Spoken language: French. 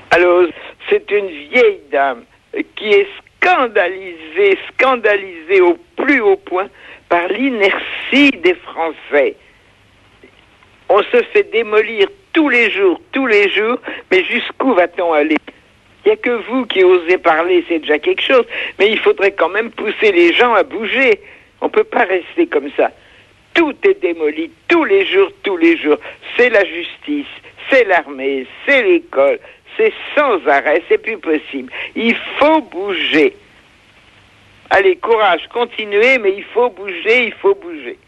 Alors, c'est une vieille dame qui est scandalisée au plus haut point par l'inertie des Français. On se fait démolir tous les jours, mais jusqu'où va-t-on aller? Il n'y a que vous qui osez parler, c'est déjà quelque chose, mais il faudrait quand même pousser les gens à bouger. On ne peut pas rester comme ça. Tout est démoli, tous les jours. C'est la justice, c'est l'armée, c'est l'école, c'est sans arrêt, c'est plus possible. Il faut bouger. Allez, courage, continuez, mais il faut bouger.